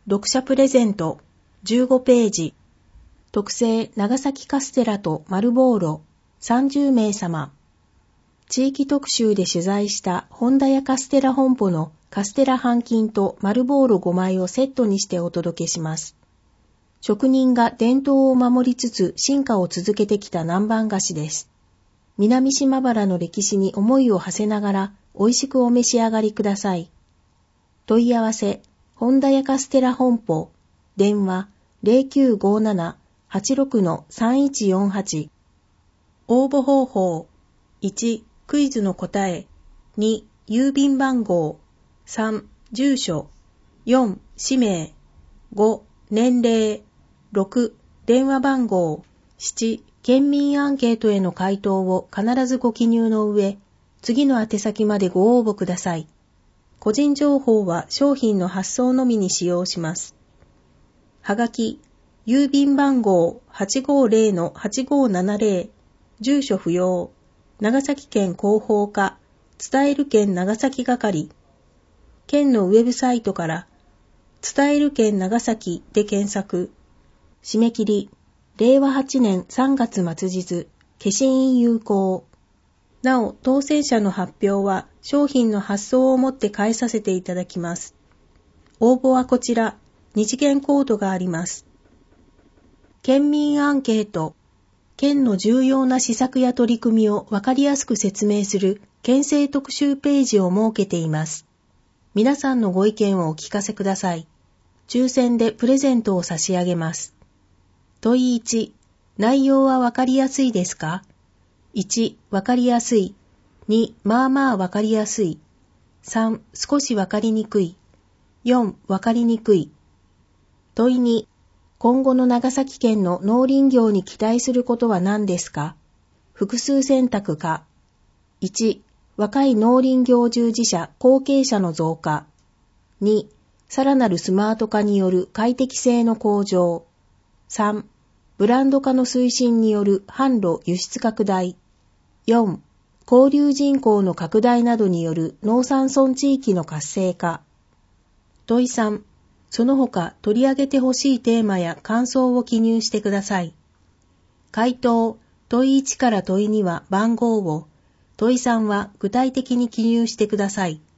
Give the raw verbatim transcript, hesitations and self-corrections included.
読者プレゼントじゅうごページ。特製長崎カステラと丸ボーロさんじゅうめいさま。地域特集で取材した本田屋カステラ本舗のカステラ半斤と丸ボーロごまいをセットにしてお届けします。職人が伝統を守りつつ進化を続けてきた南蛮菓子です。南島原の歴史に思いを馳せながら美味しくお召し上がりください。問い合わせ、本田屋カステラ本舗、電話 ゼロきゅうごなな はちろく さんいちよんはち。応募方法、いち、クイズの答え、に、郵便番号、さん、住所、よん、氏名、ご、年齢、ろく、電話番号、なな、県民アンケートへの回答を必ずご記入の上、次の宛先までご応募ください。個人情報は商品の発送のみに使用します。はがき、郵便番号 はちごーぜろのはちごーななぜろ、住所不要、長崎県広報課、伝える県長崎係。県のウェブサイトから、伝える県長崎で検索。締め切り、れいわはちねんさんがつ末日、消印有効。なお、当選者の発表は商品の発送をもって返させていただきます。応募はこちら、二次元コードがあります。県民アンケート。県の重要な施策や取り組みをわかりやすく説明する県政特集ページを設けています。皆さんのご意見をお聞かせください。抽選でプレゼントを差し上げます。問いいち、内容はわかりやすいですか？いち、わかりやすい。に、まあまあわかりやすい。さん、少しわかりにくい。よん、わかりにくい。問いに、今後の長崎県の農林業に期待することは何ですか？複数選択か。いち、若い農林業従事者後継者の増加。に、さらなるスマート化による快適性の向上。さん、ブランド化の推進による販路輸出拡大。よん、交流人口の拡大などによる農山村地域の活性化。問いさん、その他取り上げてほしいテーマや感想を記入してください。回答、問いいちから問いには番号を、問いさんは具体的に記入してください。